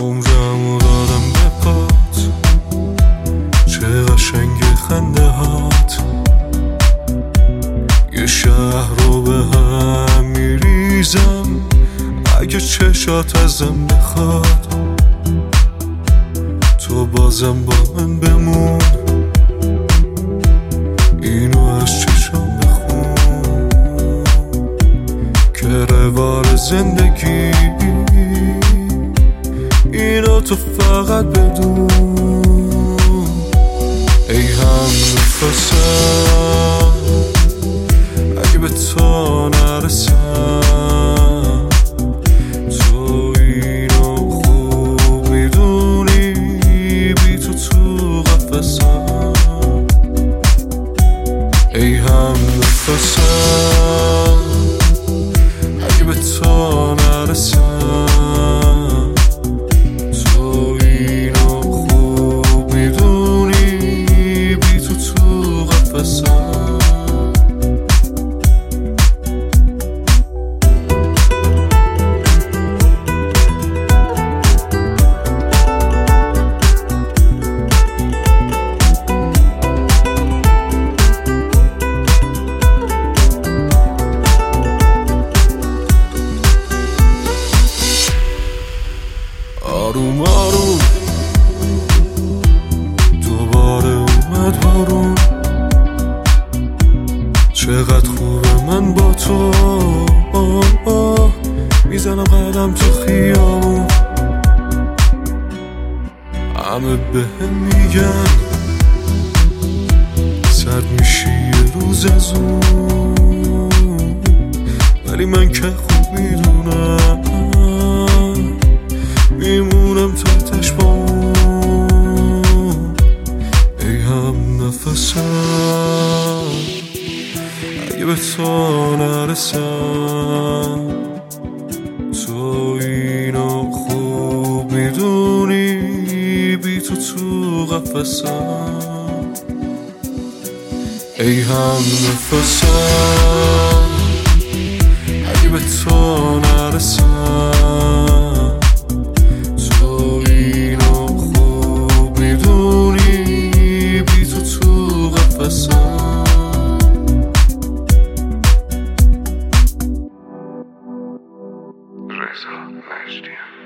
عمرمو دادم به پات، چه قشنگ خنده هات. یه شهر رو به هم میریزم اگه چشات ازم بخواد. تو بازم با من بمون، اینو از چشم بخون که روال زندگی اینو تو فقط بدون. ای هم نفسم اگه به تو نرسم، تو اینو خوب میدونی بی تو قفسم. ای هم نفسم اگه به تو نرسم، تو اینو خوب میدونی بی تو قفسم. آروم آروم دوباره اومد بارون، چقدر خوبه من با تو. میزنم قدم تو خیابون، همه بهم میگن سرد میشی یه روز از اون، ولی من که خوب میدونم میمونم تحتش با اون. ای هم نفسم اگه به تو نرسم، تو اینو خوب میدونی بی تو قفسم. ای هم نفسم اگه به تو نرسم، تو اینو خوب میدونی بی تو قفسم. رضا مجدی.